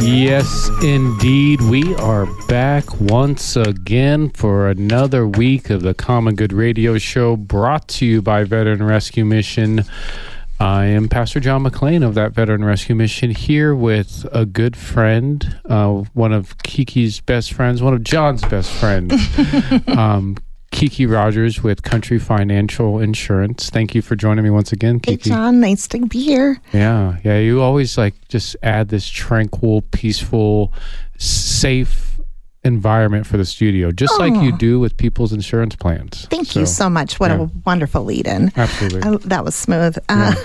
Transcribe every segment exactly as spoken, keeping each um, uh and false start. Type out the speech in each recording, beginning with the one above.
Yes, indeed. We are back once again for another week of the Common Good Radio Show, brought to you by Veteran Rescue Mission. I am Pastor John McClain of that Veteran Rescue Mission, here with a good friend, uh, one of Kiki's best friends, one of John's best friends, um, Kiki Rogers with Country Financial Insurance. Thank you for joining me once again, Kiki. Hey, John. Nice to be here. Yeah, yeah. You always like just add this tranquil, peaceful, safe environment for the studio, just oh. like you do with people's insurance plans. Thank so, you so much. What yeah. a wonderful lead-in. Absolutely. I, that was smooth. Yeah.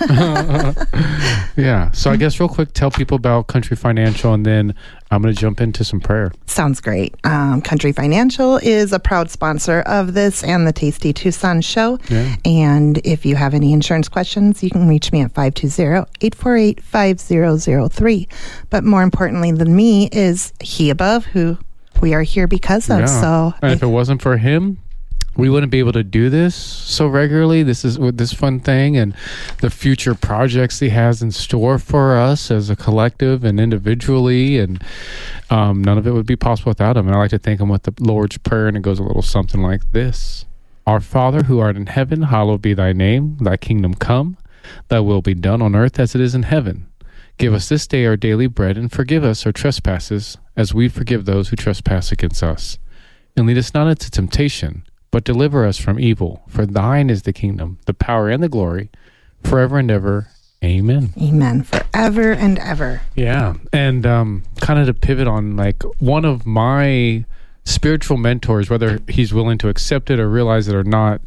Uh, yeah. So I guess real quick, tell people about Country Financial, and then I'm going to jump into some prayer. Sounds great. Um, Country Financial is a proud sponsor of this and the Tasty Tucson show. Yeah. And if you have any insurance questions, you can reach me at five two zero, eight four eight, five zero zero three. But more importantly than me is he above, who we are here because of. Yeah. So, and I, if it wasn't for him, we wouldn't be able to do this so regularly. This is with this fun thing and the future projects he has in store for us as a collective and individually, and um, none of it would be possible without him. And I like to thank him with the Lord's Prayer, and it goes a little something like this: Our Father who art in heaven, hallowed be thy name. Thy kingdom come, thy will be done on earth as it is in heaven. Give us this day our daily bread, and forgive us our trespasses, as we forgive those who trespass against us. And lead us not into temptation, but deliver us from evil. For thine is the kingdom, the power, and the glory, forever and ever. Amen. Amen. Forever and ever. Yeah. And um, kind of to pivot on, like, one of my spiritual mentors, whether he's willing to accept it or realize it or not,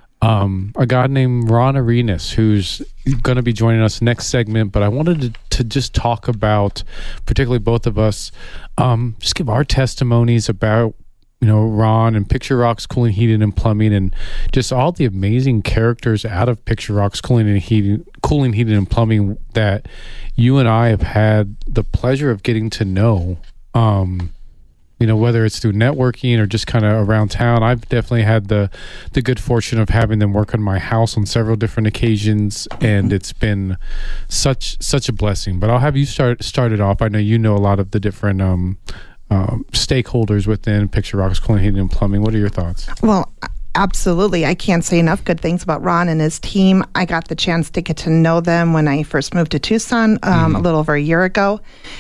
um, a guy named Ron Arenas, who's going to be joining us next segment. But I wanted to, to just talk about, particularly both of us, um, just give our testimonies about, you know, Ron and Picture Rocks Cooling, Heating, and Plumbing, and just all the amazing characters out of Picture Rocks Cooling and Heating, Cooling, Heating, and Plumbing that you and I have had the pleasure of getting to know. Um, you know, whether it's through networking or just kind of around town. I've definitely had the the good fortune of having them work on my house on several different occasions, and it's been such such a blessing. But I'll have you start started off. I know you know a lot of the different um, um, stakeholders within Picture Rocks Cooling, Heating, and Plumbing. What are your thoughts? Well, absolutely. I can't say enough good things about Ron and his team. I got the chance to get to know them when I first moved to Tucson um, mm-hmm. a little over a year ago.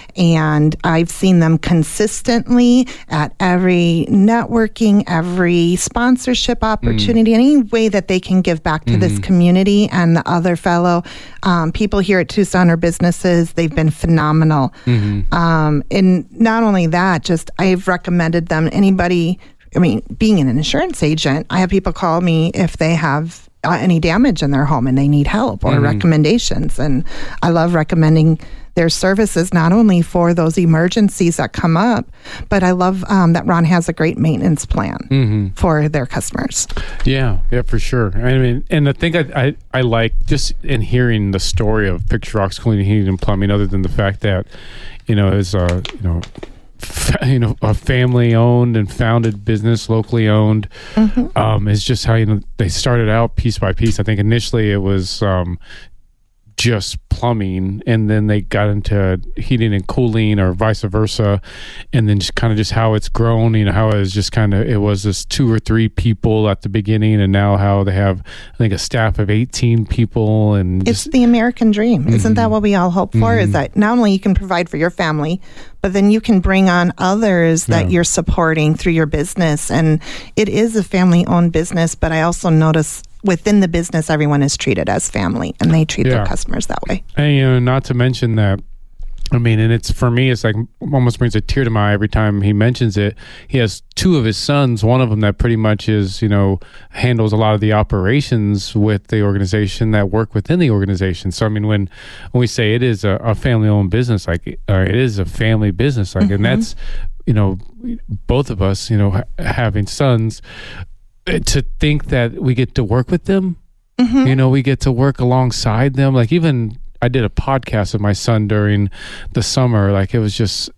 And I've seen them consistently at every networking, every sponsorship opportunity, mm-hmm. any way that they can give back to mm-hmm. this community and the other fellow um, people here at Tucson or businesses. They've been phenomenal. Mm-hmm. Um, and not only that, just I've recommended them, anybody I mean, being an insurance agent, I have people call me if they have uh, any damage in their home and they need help or mm-hmm. recommendations. And I love recommending their services, not only for those emergencies that come up, but I love um, that Ron has a great maintenance plan mm-hmm. for their customers. Yeah, yeah, for sure. I mean, and the thing I, I, I like just in hearing the story of Picture Rocks Cooling, Heating, and Plumbing, other than the fact that, you know, is, uh, you know, you know, a family owned and founded business, locally owned, mm-hmm. um, is just how, you know, they started out piece by piece. I think initially it was um, just plumbing, and then they got into heating and cooling, or vice versa, and then just kind of just how it's grown, you know, how it was just kind of, it was this two or three people at the beginning, and now how they have, I think, a staff of eighteen people. And it's just, the American dream. Mm-hmm. Isn't that what we all hope for? Mm-hmm. Is that not only you can provide for your family, but then you can bring on others that yeah. you're supporting through your business. And it is a family-owned business, but I also notice within the business, everyone is treated as family, and they treat yeah. their customers that way. And, you know, not to mention that, I mean, and it's, for me, it's like almost brings a tear to my eye every time he mentions it. He has two of his sons, one of them that pretty much is, you know, handles a lot of the operations with the organization, that work within the organization. So, I mean, when, when we say it is a, a family-owned business, like, or it is a family business, like, mm-hmm. and that's, you know, both of us, you know, ha- having sons, to think that we get to work with them, mm-hmm. you know, we get to work alongside them. Like, even I did a podcast with my son during the summer. Like, it was just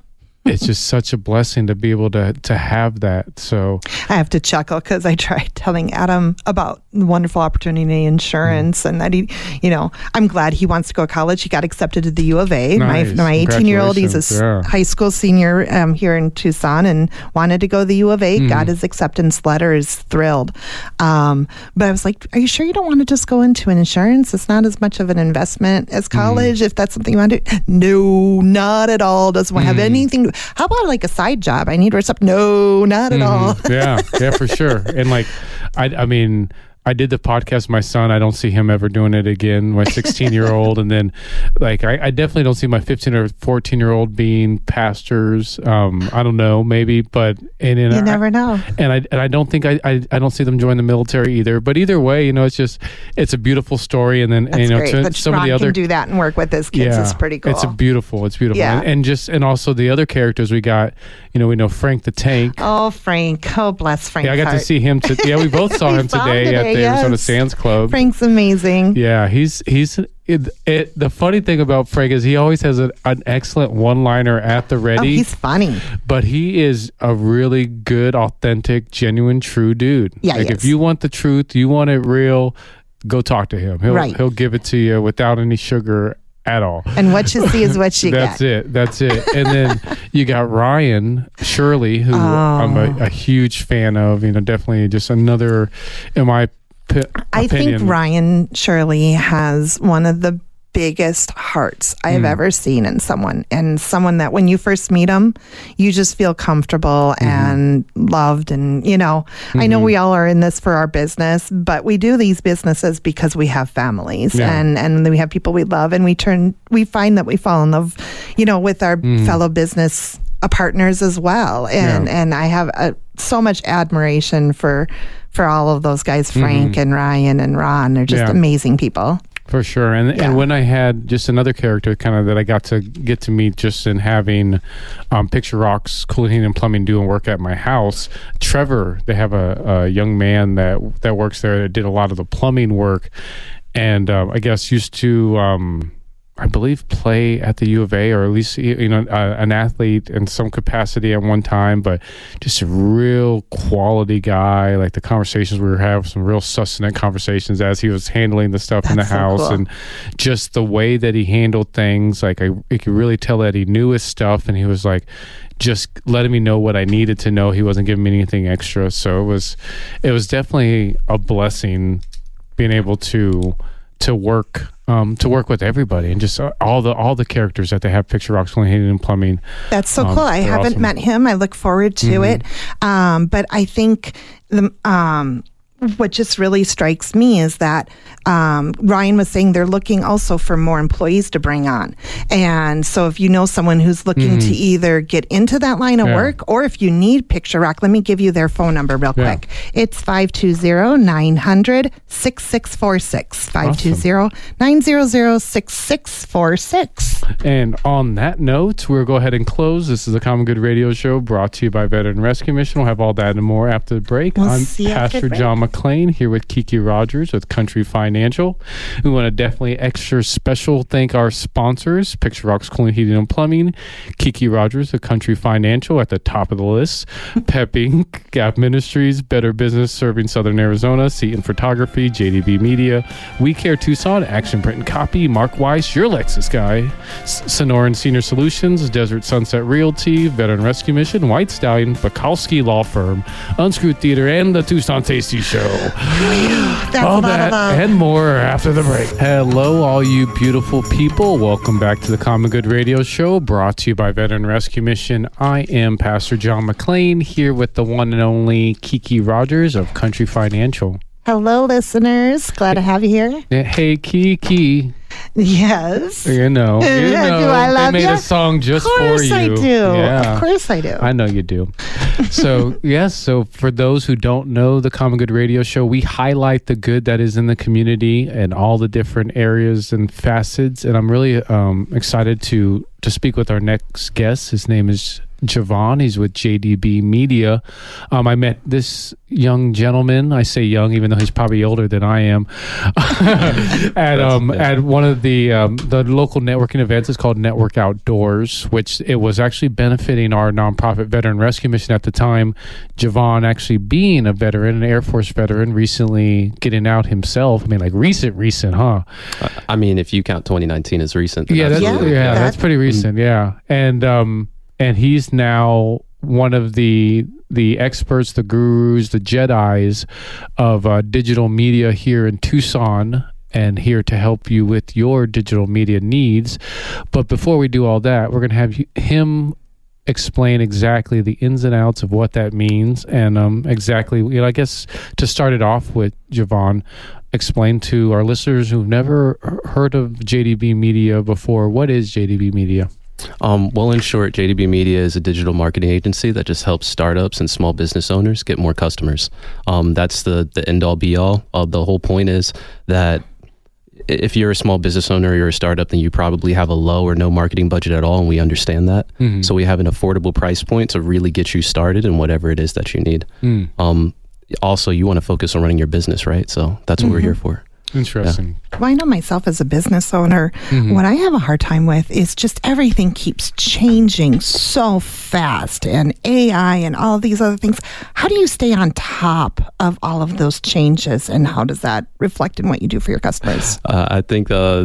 it's just such a blessing to be able to to have that. So I have to chuckle because I tried telling Adam about the wonderful opportunity insurance mm. and that he, you know, I'm glad he wants to go to college. He got accepted to the U of A. Nice. My my eighteen year old, he's a yeah. high school senior um, here in Tucson and wanted to go to the U of A. Mm. Got his acceptance letter. Is thrilled. Um, but I was like, are you sure you don't want to just go into an insurance? It's not as much of an investment as college. Mm. If that's something you want to do. No, not at all. Doesn't mm. have anything to, how about like a side job? I need to up. No, not at mm. all. yeah, yeah, for sure. And like, I, I mean, I did the podcast with my son. I don't see him ever doing it again. My sixteen year old, and then like I, I definitely don't see my fifteen or fourteen year old being pastors. Um, I don't know, maybe, but and, and you I, never know. And I and I don't think I, I I don't see them join the military either. But either way, you know, it's just it's a beautiful story. And then That's you know, great. to, but some Ron of the other can do that and work with his kids. Yeah, It's pretty cool. It's a beautiful. It's beautiful. Yeah. And, and just and also the other characters we got. You know, we know Frank the Tank. Oh, Frank! Oh, bless Frank. Yeah, I got heart. to see him. To, yeah, we both saw him saw today, him today at the yes. Arizona Sands Club. Frank's amazing. Yeah, he's he's. It, it, the funny thing about Frank is he always has a, an excellent one-liner at the ready. Oh, he's funny. But he is a really good, authentic, genuine, true dude. Yeah, like he if is. you want the truth, you want it real, go talk to him. He'll Right. he'll give it to you without any sugar at all. And what you see is what you That's get. it. That's it. And then you got Ryan Shirley, who Oh. I'm a, a huge fan of. You know, definitely just another, in my p- I opinion. think Ryan Shirley has one of the biggest hearts I've Mm. ever seen in someone, and someone that when you first meet him, you just feel comfortable Mm-hmm. and loved. And, you know, I know Mhm. we all are in this for our business, but we do these businesses because we have families Yeah. and, and we have people we love, and we turn, we find that we fall in love, you know, with our Mm. fellow business uh, partners as well. And, Yeah. and I have a, so much admiration for, for all of those guys, Frank Mhm. and Ryan and Ron. They're just Yeah. amazing people. For sure. And Yeah. and when I had just another character kind of that I got to get to meet just in having um, Picture Rocks, Cooling Heating and Plumbing doing work at my house, Trevor, they have a, a young man that, that works there that did a lot of the plumbing work. And um, I guess used to, um, I believe, play at the U of A, or at least, you know, uh, an athlete in some capacity at one time, but just a real quality guy. Like the conversations we were having, some real sustenance conversations as he was handling the stuff in the That's so house, cool. and just the way that he handled things. Like I, you could really tell that he knew his stuff, and he was like just letting me know what I needed to know. He wasn't giving me anything extra. So it was, it was definitely a blessing being able to to work um, to work with everybody, and just uh, all the all the characters that they have. Picture Rocks, Cooling, Heating and Plumbing. That's so Um, cool. I they're haven't awesome. met him. I look forward to Mhm. it. Um, but I think the um, what just really strikes me is that um, Ryan was saying they're looking also for more employees to bring on. And so if you know someone who's looking to either get into that line of Yeah. work, or if you need Picture Rock, let me give you their phone number real Yeah. quick. It's five two zero, nine hundred, six six four six. five two zero, nine hundred, six six four six. And on that note, we'll go ahead and close. This is the Common Good Radio Show brought to you by Veteran Rescue Mission. We'll have all that and more after the break. We'll I'm see you after Pastor the break. John McClain here with Kiki Rogers with Country Financial. We want to definitely extra special thank our sponsors, Picture Rocks, Cooling, Heating and Plumbing, Kiki Rogers of Country Financial at the top of the list, Pep Incorporated, Gap Ministries, Better Business Serving Southern Arizona, Seaton Photography, J D B Media, We Care Tucson, Action Print and Copy, Mark Weiss, your Lexus guy, S- Sonoran Senior Solutions, Desert Sunset Realty, Veteran Rescue Mission, White Stallion, Bukowski Law Firm, Unscrewed Theater, and the Tucson Tasty Show. That's All a lot that of love. and more after the break. Hello, all you beautiful people. Welcome back to the Common Good Radio Show, brought to you by Veteran Rescue Mission. I am Pastor John McClain, here with the one and only Kiki Rogers of Country Financial. Hello, listeners. Glad to have you here. Yeah, hey, Kiki. Yes. You know, you Do know, I love they made you? a song just Of course for you. I do. Yeah. Of course I do. I know you do. So, yes, so for those who don't know the Common Good Radio Show, we highlight the good that is in the community and all the different areas and facets. And I'm really um, excited to to speak with our next guest. His name is Javon. He's with J D B Media. Um, I met this young gentleman. I say young, even though he's probably older than I am. at um, yeah. at one of the um, the local networking events. It's called Network Outdoors, which it was actually benefiting our nonprofit Veteran Rescue Mission at the time. Javon actually being a veteran, an Air Force veteran, recently getting out himself. I mean, like recent, recent, huh? I mean, if you count twenty nineteen as recent, yeah, that's, yeah, yeah, that's pretty recent. Mm-hmm. Yeah, and um. And he's now one of the the experts, the gurus, the Jedis of uh, digital media here in Tucson, and here to help you with your digital media needs. But before we do all that, we're going to have him explain exactly the ins and outs of what that means, and um, exactly, you know, I guess to start it off with, Javon, explain to our listeners who've never heard of J D B Media before, what is J D B Media? Um, well, in short, J D B Media is a digital marketing agency that just helps startups and small business owners get more customers. Um, that's the, the end all be all. Uh, the whole point is that if you're a small business owner or you're a startup, then you probably have a low or no marketing budget at all, and we understand that. Mm-hmm. So we have an affordable price point to really get you started in whatever it is that you need. Mm. Um, also, you want to focus on running your business, right? So that's what mm-hmm. we're here for. Interesting. Yeah. Well, I know myself as a business owner, mm-hmm. what I have a hard time with is just everything keeps changing so fast, and A I and all these other things. How do you stay on top of all of those changes, and how does that reflect in what you do for your customers? Uh, I think uh,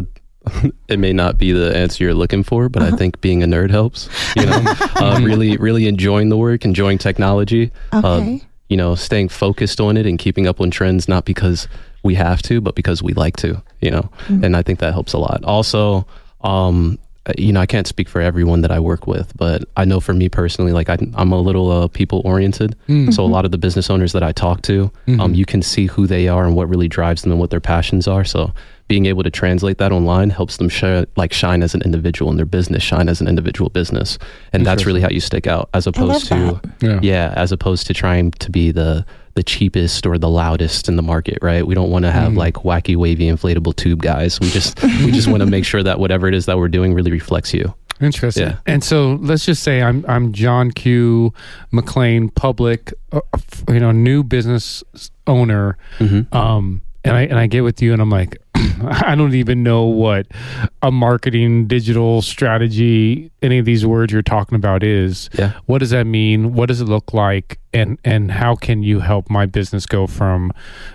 it may not be the answer you're looking for, but uh-huh. I think being a nerd helps. You know, uh, really, really enjoying the work, enjoying technology. Okay. Uh, you know, staying focused on it and keeping up on trends, not because we have to, but because we like to, you know, mm-hmm. and I think that helps a lot. Also, um, you know, I can't speak for everyone that I work with, but I know for me personally, like I, I'm a little uh, people oriented. Mm-hmm. So a lot of the business owners that I talk to, mm-hmm. um, you can see who they are and what really drives them and what their passions are. So being able to translate that online helps them sh- like shine as an individual in their business, shine as an individual business. And that's really how you stick out, as opposed to, yeah. yeah, as opposed to trying to be the, the cheapest or the loudest in the market, right? We don't want to have mm. like wacky, wavy, inflatable tube guys. We just, we just want to make sure that whatever it is that we're doing really reflects you. Interesting. Yeah. And so let's just say I'm I'm John Q. McLean, public, uh, you know, new business owner, mm-hmm. um, and I and I get with you, and I'm like, I don't even know what a marketing digital strategy, any of these words you're talking about is. Yeah. What does that mean? What does it look like? And and how can you help my business go from,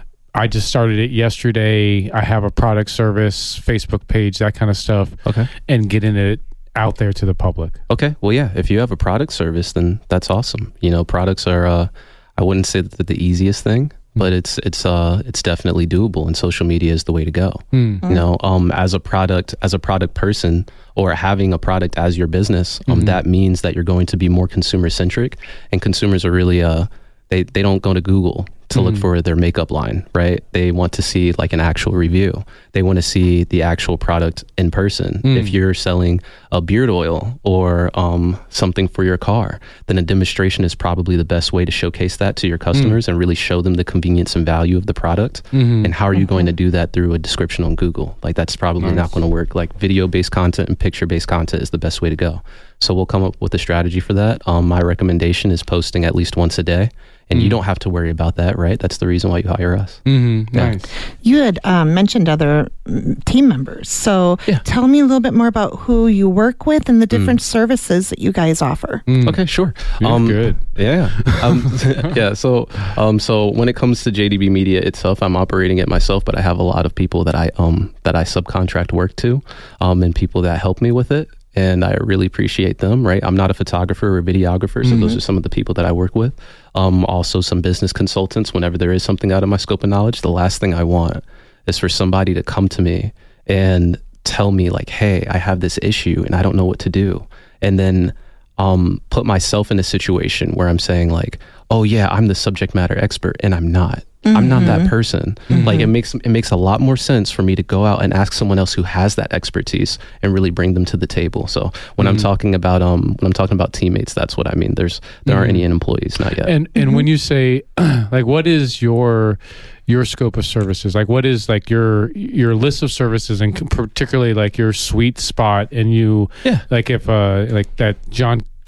I just started it yesterday, I have a product, service, Facebook page, that kind of stuff. Okay. And getting it out there to the public. Okay. Well, yeah, if you have a product service, then that's awesome. You know, products are, uh, I wouldn't say that they're the easiest thing, but it's it's uh it's definitely doable, and social media is the way to go. Mm. You know, um, as a product as a product person, or having a product as your business, um, mm-hmm. that means that you're going to be more consumer centric, and consumers are really uh they they don't go to Google to mm-hmm. look for their makeup line, right? They want to see like an actual review. They want to see the actual product in person. Mm. If you're selling a beard oil or um, something for your car, then a demonstration is probably the best way to showcase that to your customers mm. and really show them the convenience and value of the product. Mm-hmm. And how are you mm-hmm. going to do that through a description on Google? Like that's probably nice. Not going to work. Like video-based content and picture-based content is the best way to go. So we'll come up with a strategy for that. Um, my recommendation is posting at least once a day. And mm-hmm. you don't have to worry about that, right? That's the reason why you hire us. Mm-hmm. Yeah. Nice. You had um, mentioned other team members. So yeah. tell me a little bit more about who you work with and the different mm. services that you guys offer. Mm. Okay, sure. Um, good. Yeah. Um, yeah. So, um, so when it comes to J D B Media itself, I'm operating it myself, but I have a lot of people that I um that I subcontract work to, um, and people that help me with it. And I really appreciate them, right? I'm not a photographer or videographer, so mm-hmm. those are some of the people that I work with. Um, also some business consultants. Whenever there is something out of my scope of knowledge, the last thing I want is for somebody to come to me and tell me like, hey, I have this issue and I don't know what to do. And then um, put myself in a situation where I'm saying like, oh yeah, I'm the subject matter expert, and I'm not. Mm-hmm. I'm not that person. Mm-hmm. Like it makes it makes a lot more sense for me to go out and ask someone else who has that expertise and really bring them to the table. So when mm-hmm. I'm talking about um when I'm talking about teammates, that's what I mean. There's there mm-hmm. aren't any employees, not yet. And and mm-hmm. when you say like, what is your your scope of services? Like what is like your your list of services, and particularly like your sweet spot? And you yeah. like if uh like that John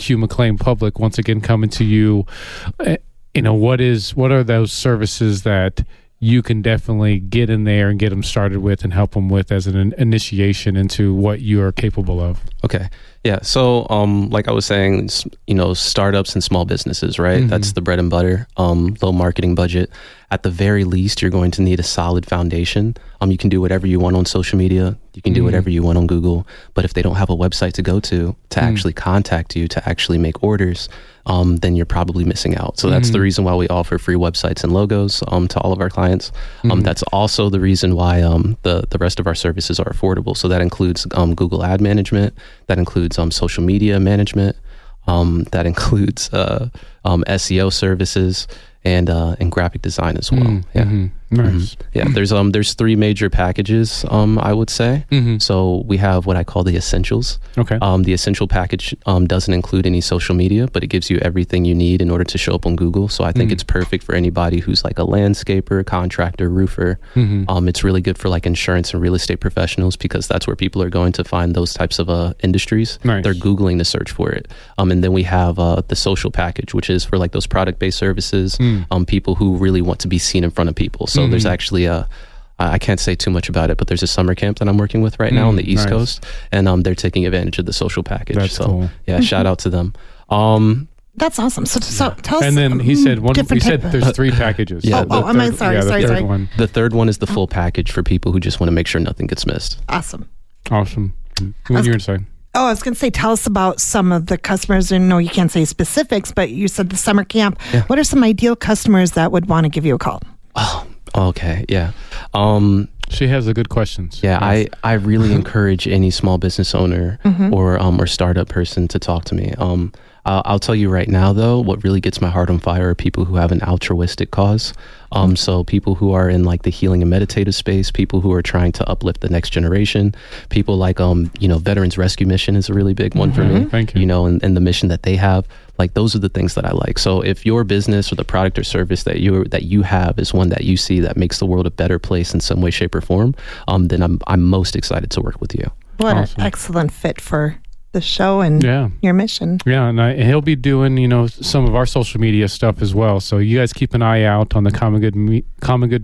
Q McLean Public, once again coming to you. Uh, you know, what is what are those services that you can definitely get in there and get them started with and help them with as an in- initiation into what you are capable of? Okay. Yeah. So, um, like I was saying, you know, startups and small businesses, right? Mm-hmm. That's the bread and butter, um, low marketing budget. At the very least, you're going to need a solid foundation. Um, you can do whatever you want on social media. You can do mm-hmm. whatever you want on Google. But if they don't have a website to go to, to mm-hmm. actually contact you, to actually make orders, um, then you're probably missing out. So that's mm-hmm. the reason why we offer free websites and logos um, to all of our clients. Um, mm-hmm. That's also the reason why um, the, the rest of our services are affordable. So that includes um, Google Ad Management. That includes um, social media management. Um, that includes uh, um, S E O services. And uh, and graphic design as well. Mm, yeah, mm-hmm. Nice. Mm-hmm. Yeah, there's um there's three major packages. Um, I would say. Mm-hmm. So we have what I call the essentials. Okay. Um, the essential package um doesn't include any social media, but it gives you everything you need in order to show up on Google. So I think mm-hmm. it's perfect for anybody who's like a landscaper, contractor, roofer. Mm-hmm. Um, it's really good for like insurance and real estate professionals because that's where people are going to find those types of uh industries. Nice. They're Googling to search for it. Um, and then we have uh the social package, which is for like those product based services. Mm. Um, people who really want to be seen in front of people. So mm-hmm. there's actually a, I can't say too much about it, but there's a summer camp that I'm working with right now mm, on the East nice. Coast, and um, they're taking advantage of the social package. That's so cool. yeah, shout out to them. Um, That's awesome. So, so tell us. And then he said one. He said of, there's three packages. Yeah, oh, oh am I sorry? Yeah, sorry, the sorry. One. The third one is the full package for people who just want to make sure nothing gets missed. Awesome. Awesome. What you're saying? Oh, I was going to say, tell us about some of the customers. And no, you can't say specifics, but you said the summer camp. Yeah. What are some ideal customers that would want to give you a call? Oh, okay. Yeah. Um, she has a good questions. Yeah, yes. I, I really encourage any small business owner mm-hmm. or um, or startup person to talk to me. Um, I'll, I'll tell you right now, though, what really gets my heart on fire are people who have an altruistic cause. Um, so people who are in like the healing and meditative space, people who are trying to uplift the next generation, people like, um, you know, Veterans Rescue Mission is a really big one mm-hmm. for me. Thank you. You know, and, and the mission that they have, like those are the things that I like. So if your business or the product or service that you that you have is one that you see that makes the world a better place in some way, shape, or form, um, then I'm I'm most excited to work with you. What awesome. An excellent fit for the show and yeah. your mission. Yeah, and I, he'll be doing, you know, some of our social media stuff as well. So you guys keep an eye out on the Common Good Me- Common Good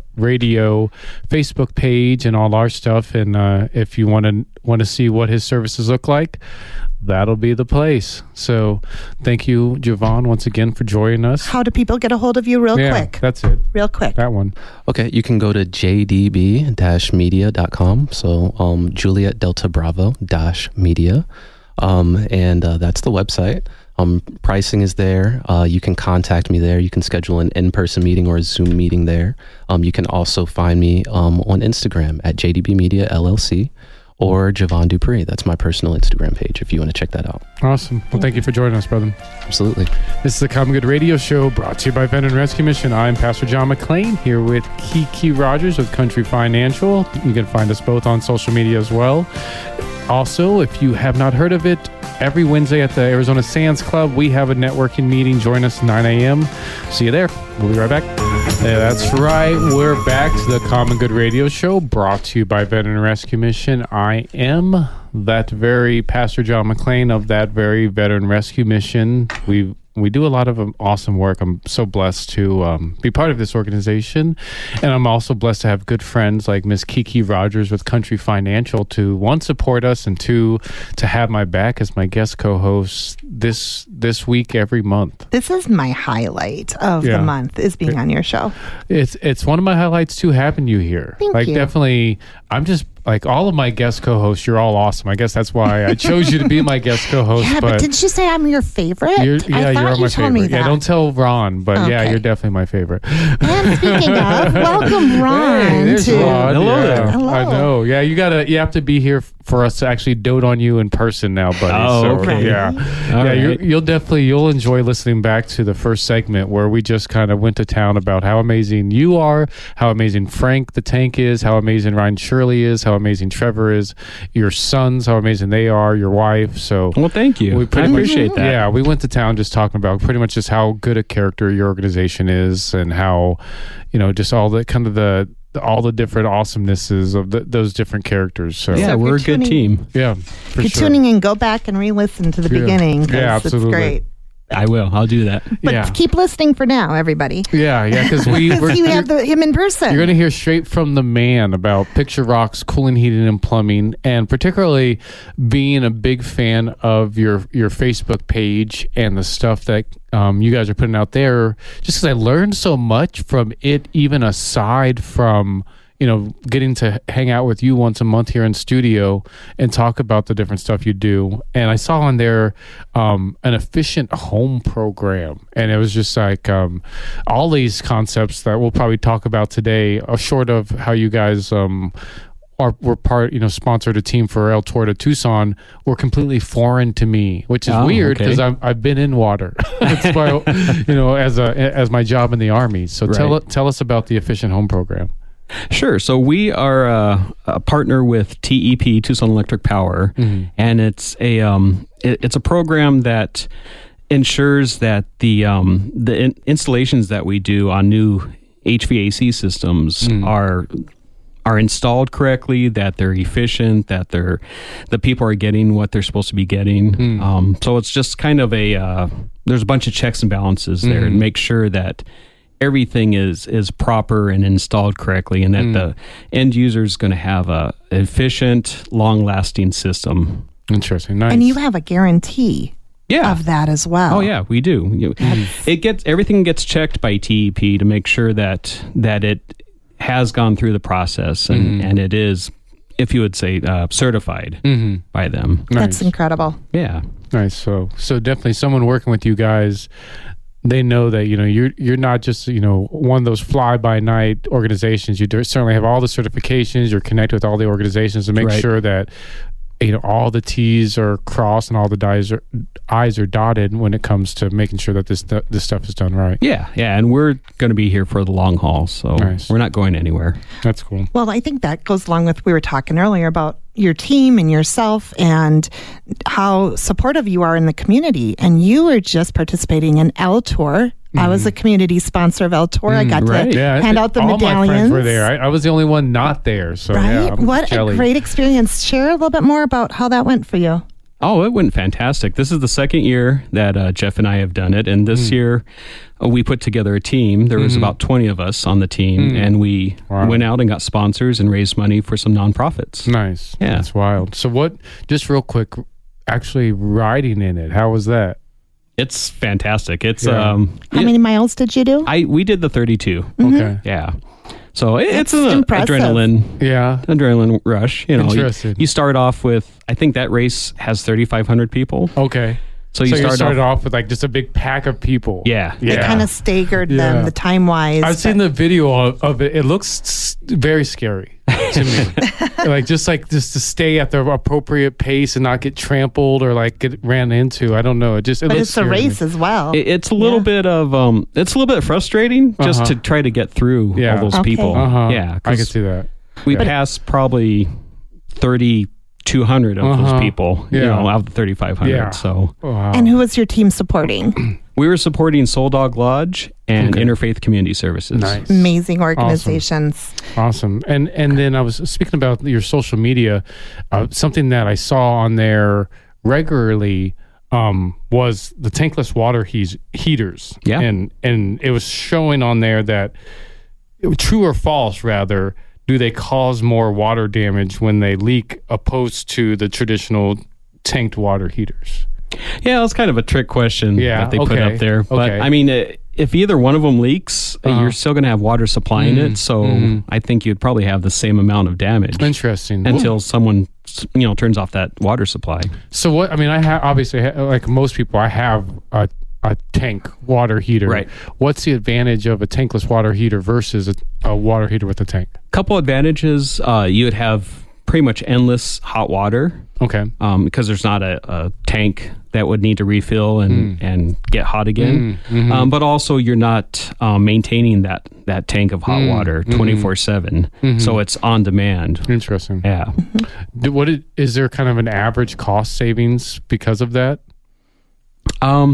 Radio Facebook page and all our stuff. And uh, if you want to want to see what his services look like, that'll be the place. So thank you, Javon, once again for joining us. How do people get a hold of you real yeah, quick? That's it. Real quick. That one. Okay, you can go to j d b dash media dot com. So um, Juliet Delta Bravo dash media. Um, and uh, that's the website. Um, pricing is there. Uh, you can contact me there. You can schedule an in-person meeting or a Zoom meeting there. Um, you can also find me um, on Instagram at J D B Media L L C. Or Javon Dupree. That's my personal Instagram page if you want to check that out. Awesome. Well, thank you for joining us, brother. Absolutely. This is the Common Good Radio Show brought to you by Veteran Rescue Mission. I'm Pastor John McLean here with Kiki Rogers with Country Financial. You can find us both on social media as well. Also, if you have not heard of it, every Wednesday at the Arizona Sands Club, we have a networking meeting. Join us at nine a.m. See you there. We'll be right back. Yeah, that's right. We're back to the Common Good Radio Show brought to you by Veteran Rescue Mission. I am that very Pastor John McLean of that very Veteran Rescue Mission. We we do a lot of um, awesome work. I'm so blessed to um, be part of this organization. And I'm also blessed to have good friends like Miss Kiki Rogers with Country Financial to, one, support us, and two, to have my back as my guest co-host this this week every month. This is my highlight of yeah. the month, is being on your show. It's it's one of my highlights too, having you here. Thank like you. Definitely, I'm just like all of my guest co-hosts, you're all awesome. I guess that's why I chose you to be my guest co-host. Yeah, but, but didn't you say I'm your favorite? You're, yeah, I thought you're you my told favorite. Me that. Yeah, don't tell Ron, but okay. yeah, you're definitely my favorite. And speaking of, welcome Ron. Hey, there's to Ron. Hello yeah. there. Hello. I know. Yeah, you gotta. You have to be here for us to actually dote on you in person now, buddy. Oh, so, okay. Yeah, All yeah. right. You're, you'll definitely you'll enjoy listening back to the first segment where we just kind of went to town about how amazing you are, how amazing Frank the Tank is, how amazing Ryan Shirley is, how amazing Trevor is, your sons, how amazing they are, your wife. So, well, thank you. We pretty I much, appreciate that. Yeah, we went to town just talking about pretty much just how good a character your organization is, and how, you know, just all the kind of the the, all the different awesomenesses of the, those different characters. So Yeah, So if we're you're a good tuning- team. yeah, for If sure. you're tuning in, go back and re-listen to the Yeah. beginning. 'cause Yeah, absolutely. It's great. I will. I'll do that. But yeah, keep listening for now, everybody. yeah, yeah, because we we're, you have the, him in person. You're going to hear straight from the man about Picture Rocks cooling, heating, and plumbing, and particularly being a big fan of your your Facebook page and the stuff that um, you guys are putting out there. Just because I learned so much from it, even aside from you know getting to hang out with you once a month here in studio and talk about the different stuff you do. And I saw on there um, an efficient home program, and it was just like um, all these concepts that we'll probably talk about today, uh, short of how you guys um, are were part, you know, sponsored a team for El Tour to Tucson, were completely foreign to me, which is Oh, weird because okay. I've I've been in water. That's why, you know, as a as my job in the Army. So tell Right. tell us about the efficient home program. Sure. So we are uh, a partner with T E P, Tucson Electric Power, and it's a um, it, it's a program that ensures that the um, the in- installations that we do on new H V A C systems are are installed correctly, that they're efficient, that they're the people are getting what they're supposed to be getting. Um, so it's just kind of a uh, there's a bunch of checks and balances there, and make sure that everything is is proper and installed correctly, and that Mm. the end user is going to have a efficient, long lasting system. Interesting. Nice. and you have a guarantee Yeah. of that as well. Oh yeah, we do. You- It gets everything gets checked by T E P to make sure that that it has gone through the process and, and it is, if you would say, uh, certified mm-hmm. by them. That's Nice. incredible. Yeah. Nice. So so definitely someone working with you guys, they know that you know you're you're not just you know one of those fly by night organizations. You do, certainly have all the certifications. You're connected with all the organizations to make Right. sure that you know all the T's are crossed and all the I's are, I's are dotted when it comes to making sure that this this stuff is done right. Yeah. Yeah. And we're going to be here for the long haul, so Nice. we're not going anywhere. That's cool. Well, I think that goes along with we were talking earlier about your team and yourself and how supportive you are in the community. And you were just participating in El Tour. I was a community sponsor of El Tour. I got right. to Yeah, hand out the all medallions. my friends were there. I, I was the only one not there. So Right? yeah, I'm what jelly. a great experience. Share a little bit more about how that went for you. Oh, it went fantastic. This is the second year that uh, Jeff and I have done it. And this year uh, we put together a team. There was about twenty of us on the team, and we Wow. went out and got sponsors and raised money for some nonprofits. Nice. Yeah. That's wild. So what? Just real quick, actually riding in it. How was that? It's fantastic. It's Yeah. um, How it- many miles did you do? I we did the thirty-two. Okay. Yeah. So it, it's That's an impressive. adrenaline Yeah. adrenaline rush. You know, you, Interesting. you start off with I think that race has thirty-five hundred people. Okay. So So you you, start started off, off, with like just a big pack of people. Yeah. They Yeah. kind of staggered Yeah. them, the time wise. I've seen the video of, of it. It looks s- very scary to me. Like just like just to stay at the appropriate pace and not get trampled or like get ran into. I don't know. It just it But looks it's a scary to me. race as well. It- it's a little Yeah. bit of um, it's a little bit frustrating just Uh-huh. to try to get through Yeah. all those Okay. people. Uh-huh. Yeah, I can 'cause see that. we Yeah. passed probably thirty-two hundred of Uh-huh. those people. You Yeah. know, out of the thirty-five hundred. Yeah. So Wow. and who was your team supporting? we were supporting Soul Dog Lodge and Okay. Interfaith Community Services. Nice. Amazing organizations. Awesome. And and then I was speaking about your social media. Uh, something that I saw on there regularly um, was the tankless water heat- heaters. Yeah. And and it was showing on there that true or false, rather, do they cause more water damage when they leak opposed to the traditional tanked water heaters? Yeah, it's kind of a trick question Yeah, that they put okay, up there. But okay. I mean, uh, if either one of them leaks, uh, Uh-huh. you're still going to have water supplying Mm, it. So mhm. I think you'd probably have the same amount of damage Interesting. until someone, you know, turns off that water supply. So what? I mean, I have obviously ha- like most people. I have a a tank water heater. Right. What's the advantage of a tankless water heater versus a, a water heater with a tank? Couple advantages: uh, you would have pretty much endless hot water Okay. um, because there's not a, a tank that would need to refill and, and get hot again. Mm, mhm. Um, but also, you're not um, maintaining that that tank of hot Mm, water mhm. twenty-four seven, Mhm. so it's on demand. Interesting. Yeah. Do, what is, is there kind of an average cost savings because of that? Um,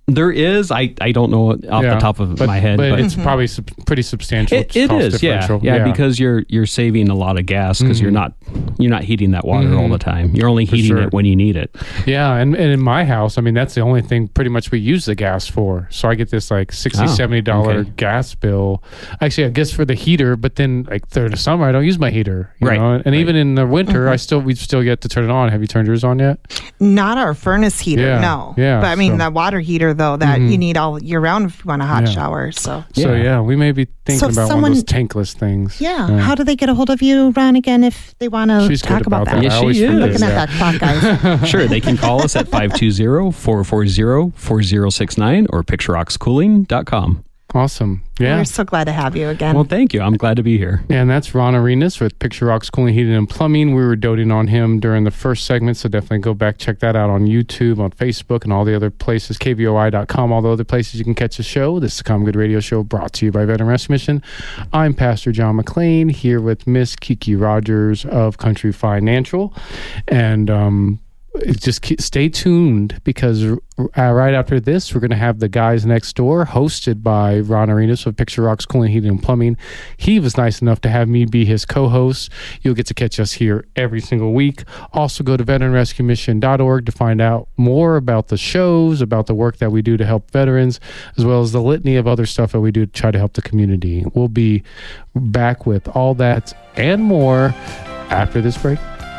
There is. I, I don't know off Yeah, the top of but, my head, but, but, it's probably sub- pretty substantial. it, it cost is. Yeah, differential. yeah, because you're you're saving a lot of gas because you're not you're not heating that water Mhm. all the time. You're only For heating sure. it when you need it. Yeah, and, and in my house, I mean, that's the only thing pretty much we use the gas for. So I get this like sixty dollars, Oh, seventy dollars okay. gas bill. Actually, I guess for the heater, but then like during the summer, I don't use my heater. You Right, know? And right. even in the winter, I still we still get to turn it on. Have you turned yours on yet? Not our furnace heater, Yeah, no. yeah, But I mean, so- the water heater, though, that Mhm. you need all year round if you want a hot Yeah. shower. So, So Yeah. yeah, we may be thinking So if about someone- one of those tankless things. yeah. How do they get a hold of you, Ron, again, if they want to She's talk good about, about that? that. Yeah, I always she forget is. Looking at that clock, guys. Sure, they can call us at five two zero, four four zero, four zero six nine or picture rocks cooling dot com. Awesome. Yeah. We're so glad to have you again. Well, thank you. I'm glad to be here. And that's Ron Arenas with Picture Rocks Cooling, Heating, and Plumbing. We were doting on him during the first segment, so definitely go back, check that out on YouTube, on Facebook, and all the other places, K V O I dot com, all the other places you can catch the show. This is the Common Good Radio Show brought to you by Veteran Rescue Mission. I'm Pastor John McLean here with Miss Kiki Rogers of Country Financial. And, um, just keep, stay tuned because uh, right after this, we're going to have The Guys Next Door, hosted by Ron Arenas of Picture Rocks Cooling, Heating, and Plumbing. He was nice enough to have me be his co-host. You'll get to catch us here every single week. Also, go to veteran rescue mission dot org to find out more about the shows, about the work that we do to help veterans, as well as the litany of other stuff that we do to try to help the community. We'll be back with all that and more after this break.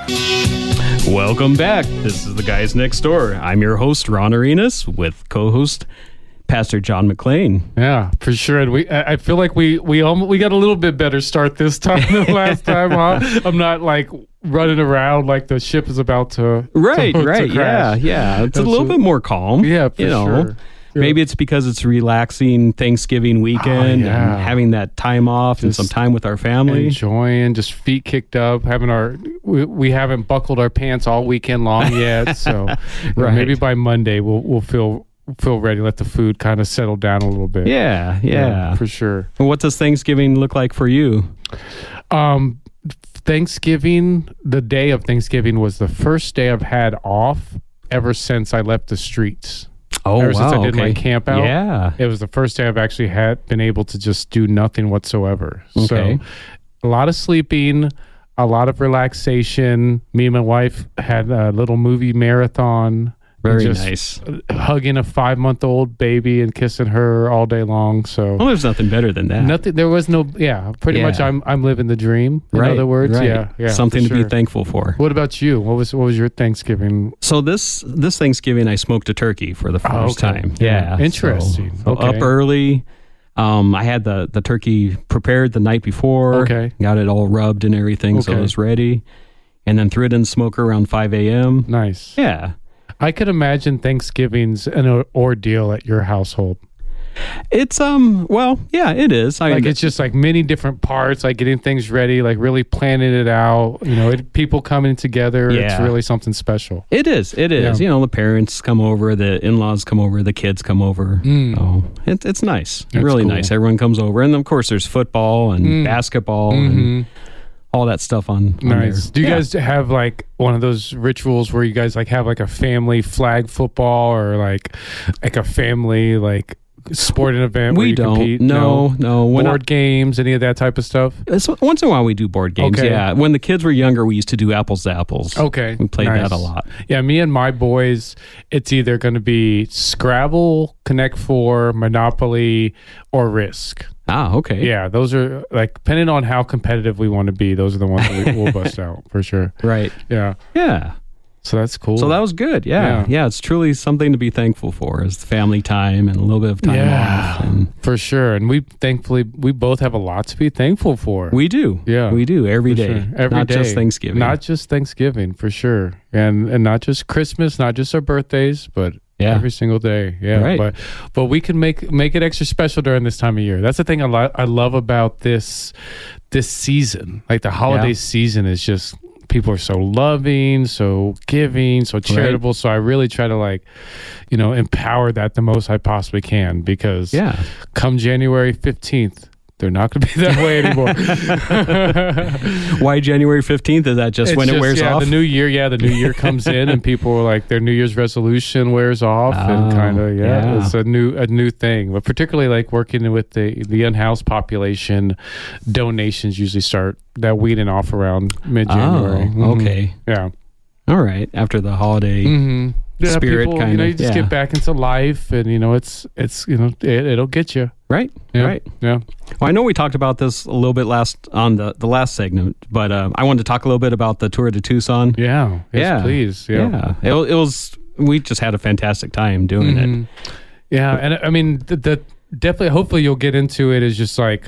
Welcome back. This is The Guys Next Door. I'm your host, Ron Arenas, with co-host Pastor John McLean. Yeah, for sure. And we, I I feel like we we almost, we got a little bit better start this time than last time. Huh? I'm not like running around like the ship is about to Right, to, right, to yeah, crash. yeah. It's a That's little a- bit more calm. Yeah, for you know. sure. Yeah. Maybe it's because it's relaxing Thanksgiving weekend Oh, yeah. and having that time off and Just some time with our family. Enjoying, just feet kicked up, having our we, we haven't buckled our pants all weekend long yet. So you know, Right. maybe by Monday we'll we'll feel feel ready. Let the food kind of settle down a little bit. Yeah, yeah. for sure. And what does Thanksgiving look like for you? Um, Thanksgiving, the day of Thanksgiving was the first day I've had off ever since I left the streets. Oh, Ever since wow, I did my okay. camp out. Yeah. It was the first day I've actually had been able to just do nothing whatsoever. Okay. So a lot of sleeping, a lot of relaxation. Me and my wife had a little movie marathon. Very just nice. Hugging a five month old baby and kissing her all day long. So Well, there's nothing better than that. nothing. There was no. Yeah, pretty Yeah. much. I'm I'm living the dream. In right, other words, right. yeah, yeah. Something for to sure. be thankful for. What about you? What was what was your Thanksgiving? So this this Thanksgiving, I smoked a turkey for the first Oh, okay. time. Yeah. Yeah, Interesting. So, so Okay. up early. Um, I had the the turkey prepared the night before. Okay. Got it all rubbed and everything, so Okay. it was ready. And then threw it in the smoker around five a.m. Nice. Yeah. I could imagine Thanksgiving's an or- ordeal at your household. It's um well, yeah, it is. I Like mean, it's just like many different parts, like getting things ready, like really planning it out. You know, it, people coming together. It's Yeah. really something special. It is. It is. Yeah. You know, the parents come over, the in-laws come over, the kids come over. Mm. So it, it's nice. That's really cool. nice. Everyone comes over, and of course, there's football and Mm. basketball Mhm. and all that stuff on. on Nice. there. Do you Yeah. guys have like one of those rituals where you guys like have like a family flag football or like like a family like sporting event? where We you don't. compete? No, no. When Board games, any of that type of stuff? I, so once in a while, we do board games. Okay. Yeah. When the kids were younger, we used to do apples to apples. Okay. We played Nice. that a lot. Yeah, me and my boys, it's either going to be Scrabble, Connect Four, Monopoly, or Risk. Ah, okay. Yeah, those are like depending on how competitive we want to be. Those are the ones that we, we'll bust out for sure. Right. Yeah, Yeah. so that's cool. So that was good. Yeah. Yeah. yeah. It's truly something to be thankful for is the family time and a little bit of time yeah, off. And for sure. And we thankfully we both have a lot to be thankful for. we do. Yeah. We do every For day. sure. Every Not day. just Thanksgiving. Not just Thanksgiving for sure, and and not just Christmas, not just our birthdays, but Yeah. every single day. Yeah, Right. but but we can make make it extra special during this time of year. That's the thing I lo- I love about this this season. Like the holiday Yeah. season is just people are so loving, so giving, so charitable. So I really try to like, you know, empower that the most I possibly can because Yeah. come January fifteenth. they're not going to be that way anymore. Why January fifteenth? Is that just It's when just, it wears yeah, off? The new year, yeah, the new year comes in, and people are like, their New Year's resolution wears off, and Oh, kind of, yeah, yeah. it's a new a new thing. But particularly like working with the the unhoused population, donations usually start that weaning off around mid January. Oh, okay. Yeah. All right. After the holiday. Mm-hmm. Yeah, Spirit people, kind you know, of, you just yeah. get back into life, and you know, it's it's you know, it, it'll get you. Right. Yeah. Right. Yeah. Well, I know we talked about this a little bit last on the, the last segment, but uh, I wanted to talk a little bit about the tour to Tucson. Yeah. Yes, Yeah. please. Yeah. Yeah. It, wa- it was, we just had a fantastic time doing it. Mhm. Yeah, and I mean, the, the definitely, hopefully, you'll get into it. Is just like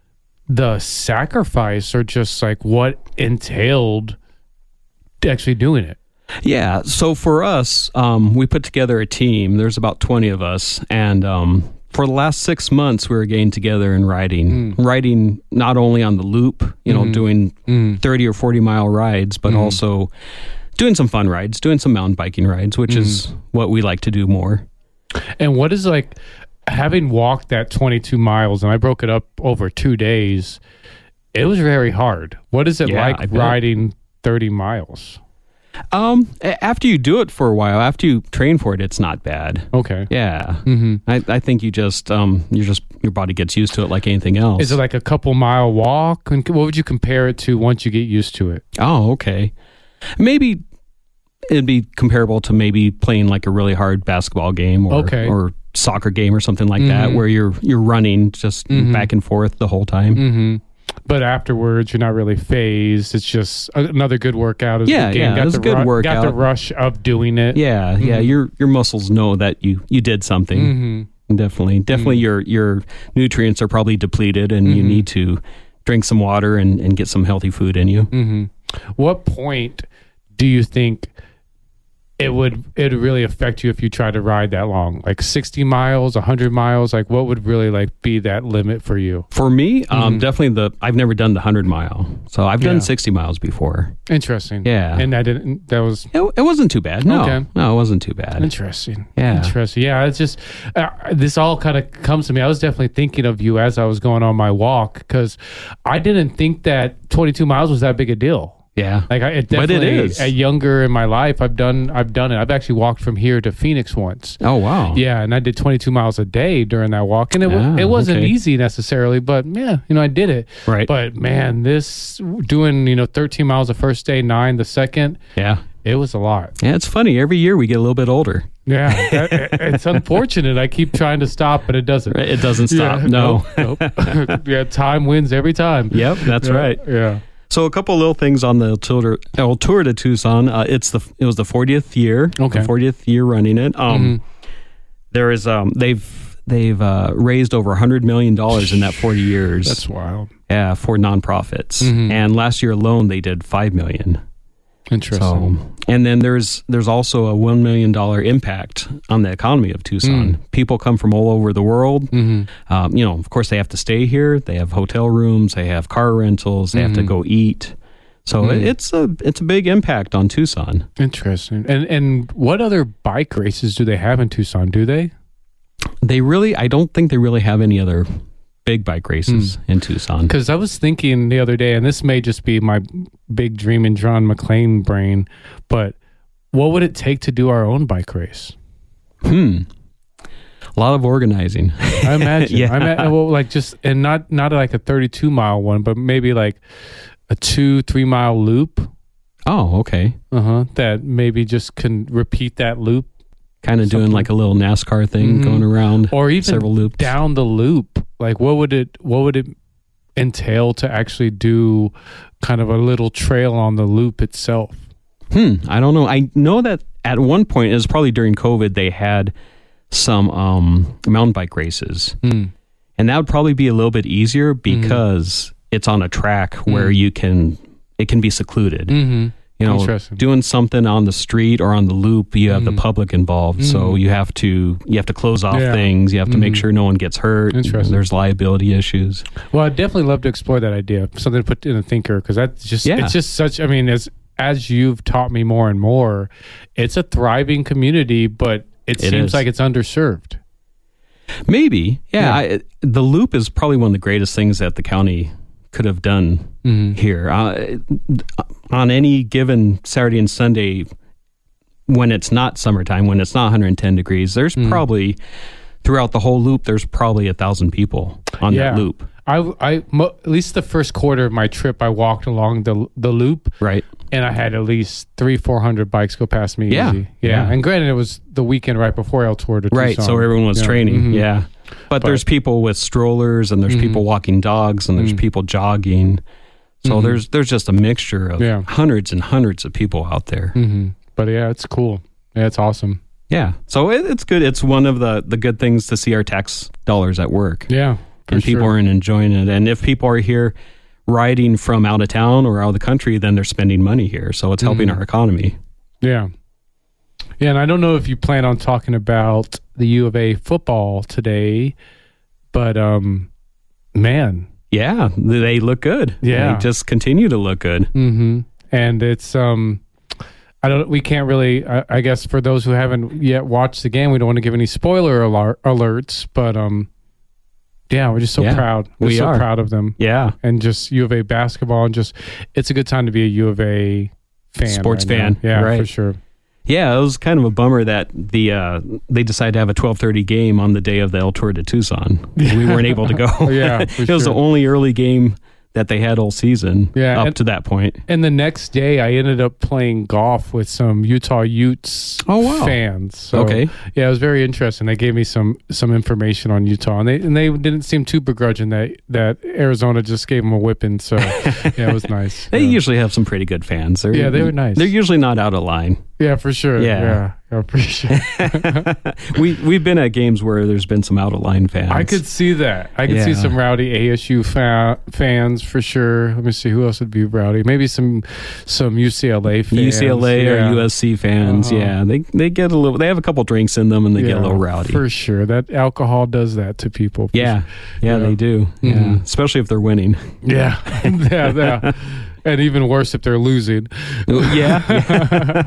the sacrifice, or just like what entailed actually doing it. Yeah. So for us, um, we put together a team. There's about twenty of us. And um, for the last six months, we were getting together and riding, Mm. riding not only on the loop, you know, Mhm. doing Mm. thirty or forty mile rides, but Mhm. also doing some fun rides, doing some mountain biking rides, which is what we like to do more. And what is like having walked that twenty-two miles, and I broke it up over two days. It was very hard. What is it Yeah, I like bet. riding thirty miles? Um, a- after you do it for a while, after you train for it, it's not bad. Okay. Yeah. Mm-hmm. I, I think you just, um, you just, your body gets used to it like anything else. Is it like a couple mile walk? And what would you compare it to once you get used to it? Oh, okay. Maybe it'd be comparable to maybe playing like a really hard basketball game or, Okay. or soccer game or something like that, Mhm. where you're, you're running just Mhm. back and forth the whole time. Mm-hmm. But afterwards, you're not really phased. It's just another good workout. Is Yeah, the game. yeah, Got it was the a good ru- Got workout. the rush of doing it. Yeah. Yeah. Mhm. Your, your muscles know that you, you did something. Mm-hmm. Definitely. Definitely Mm. your, your nutrients are probably depleted and you Mhm. need to drink some water and, and get some healthy food in you. Mm-hmm. What point do you think it would it would really affect you if you try to ride that long? Like sixty miles, one hundred miles? Like what would really like be that limit for you? For me, um, Mhm. definitely the, I've never done the hundred mile. So I've done Yeah. sixty miles before. Interesting. Yeah. And I didn't, that was It, it wasn't too bad. No, Okay. no, it wasn't too bad. interesting. Yeah. Interesting. Yeah. It's just, uh, this all kind of comes to me. I was definitely thinking of you as I was going on my walk, because I didn't think that twenty-two miles was that big a deal. Yeah. Like I, it But it definitely, is. at younger in my life, I've done, I've done it. I've actually walked from here to Phoenix once. Oh, wow. Yeah, and I did twenty-two miles a day during that walk, and it wa- Ah, it wasn't okay. easy necessarily, but yeah, you know, I did it. Right. But man, this doing you know thirteen miles the first day, nine the second, Yeah. it was a lot. Yeah. It's funny. Every year we get a little bit older. Yeah, that- it's unfortunate. I keep trying to stop, but it doesn't. Right? It doesn't stop. Yeah, no. nope, nope. Yeah, time wins every time. Yep. That's Yeah, right. Yeah. So a couple little things on the tour, El Tour de Tucson. Uh, it's the it was the fortieth year. Okay. The fortieth year running it. Um, Mhm. there is um they've they've uh, raised over a hundred million dollars in that forty years. That's wild. yeah, for nonprofits. Mhm. And last year alone, they did five million. Interesting. So, and then there's there's also a one million dollar impact on the economy of Tucson. Mm. People come from all over the world. hmm Um, you know, of course, they have to stay here. They have hotel rooms. They have car rentals. They have to Mhm. go eat. So Mm. it it's a it's a big impact on Tucson. Interesting. And and what other bike races do they have in Tucson? Do they? They really, I don't think they really have any other big bike races Hmm. in Tucson. Because I was thinking the other day, and this may just be my big dream in John McClane brain, but what would it take to do our own bike race? Hmm. A lot of organizing. I imagine. Yeah. I imagine, well, like just, and not not like a thirty-two mile one, but maybe like a two, three mile loop. Oh, okay. Uh huh. That maybe just can repeat that loop, Kind of doing Something- like a little NASCAR thing, Mhm. going around or even several loops. down the loop. Like, what would it? What would it entail to actually do kind of a little trail on the loop itself? Hmm. I don't know. I know that at one point, it was probably during COVID, they had some um, mountain bike races. Hmm. And that would probably be a little bit easier because it's on a track where Mm. you can, it can be secluded. Mm-hmm. You know, Interesting. doing something on the street or on the loop, you have Mhm. the public involved. So Mhm. you have to, you have to close off Yeah. things. You have to make Mhm. sure no one gets hurt. Interesting. There's liability issues. Well, I'd definitely love to explore that idea, something to put in a thinker, because that's just Yeah. it's just such. I mean, as as you've taught me more and more, it's a thriving community, but it, It seems is. like it's underserved. Maybe. Yeah. Yeah. I, the Loop is probably one of the greatest things that the county could have done Mm-hmm. here. Uh, on any given Saturday and Sunday, when it's not summertime, when it's not one hundred ten degrees, there's Mm. probably, throughout the whole loop, there's probably a thousand people on Yeah. that loop. I, I, mo- at least the first quarter of my trip, I walked along the the loop, Right. and I had at least three, four hundred bikes go past me. Yeah. Easy. Yeah. Yeah. And granted, it was the weekend right before El Tour to Right. Tucson. So everyone was Yeah. training. Mhm. Yeah. But, But- there's people with strollers, and there's Mhm. people walking dogs, and there's Mhm. people jogging. So Mhm. there's there's just a mixture of Yeah. hundreds and hundreds of people out there. Mm-hmm. But yeah, it's cool. Yeah, it's awesome. Yeah. So it, it's good. It's one of the, the good things to see our tax dollars at work. Yeah. for And people sure. are enjoying it. And if people are here riding from out of town or out of the country, then they're spending money here. So it's helping Mhm. our economy. Yeah. Yeah, and I don't know if you plan on talking about the U of A football today, but um, man, Yeah. They look good. Yeah. They just continue to look good. mm-hmm. and it's um, I don't. We can't really. I, I guess for those who haven't yet watched the game, we don't want to give any spoiler alar- alerts, but um, yeah, we're just so Yeah, proud. We're we so are. proud of them, Yeah. and just U of A basketball, and just it's a good time to be a U of A fan, Sports right now. fan, Yeah, right. for sure. Yeah, it was kind of a bummer that the uh, they decided to have a twelve thirty game on the day of the El Tour de Tucson. We weren't able to go. Yeah, for it was sure. the only early game that they had all season Yeah, up and- to that point. And the next day, I ended up playing golf with some Utah Utes Oh, wow. fans. So, Okay. yeah, it was very interesting. They gave me some some information on Utah, and they and they didn't seem too begrudging that that Arizona just gave them a whipping. So, yeah, it was nice. They yeah. usually have some pretty good fans. They're, Yeah, they were nice. They're usually not out of line. yeah, for sure. Yeah. Yeah, yeah, for sure. we we've been at games where there's been some out of line fans. I could see that. I could see Yeah. some rowdy A S U fa- fans for sure. Let me see who else would be rowdy. Maybe some some U C L A fans. U C L A yeah. or U S C fans. Uh-huh. Yeah, they they get a little. They have a couple drinks in them and they get a Yeah, little rowdy. for sure. That alcohol does that to people. for yeah, yeah, Yeah. they do. Yeah, Mhm. especially if they're winning. Yeah, yeah, yeah. And even worse if they're losing. yeah.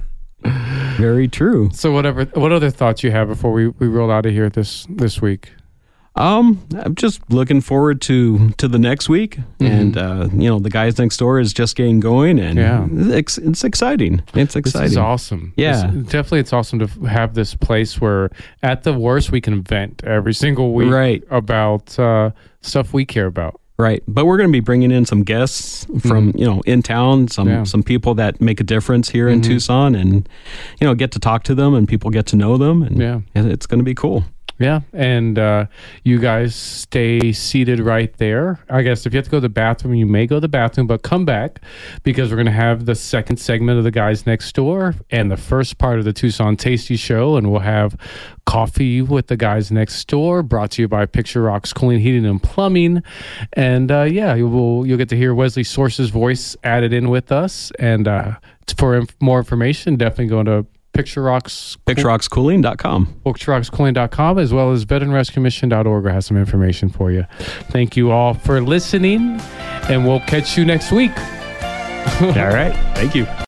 Very true. So, whatever. What other thoughts you have before we, we roll out of here this this week? Um, I'm just looking forward to to the next week, Mm-hmm. and uh, you know, the guys next door is just getting going, and Yeah. it's it's exciting. It's This exciting. is awesome. Yeah. This- definitely. It's awesome to f- have this place where, at the worst, we can vent every single week Right. about uh, stuff we care about. Right, but we're going to be bringing in some guests from you know in town, some Yeah. some people that make a difference here in Mhm. Tucson, and you know get to talk to them, and people get to know them, and Yeah. and it's going to be cool. Yeah, and uh, you guys stay seated right there. I guess if you have to go to the bathroom, you may go to the bathroom, but come back because we're going to have the second segment of the Guys Next Door and the first part of the Tucson Tasty Show, and we'll have coffee with the Guys Next Door, brought to you by Picture Rocks Cooling, Heating, and Plumbing. And uh, yeah, you will you'll get to hear Wesley Source's voice added in with us. And uh, for inf- more information, definitely go to Picture Rocks picture rocks cooling dot com. picture rocks cooling dot com, as well as veteran rescue mission dot org will have some information for you. Thank you all for listening, and we'll catch you next week. All right, thank you.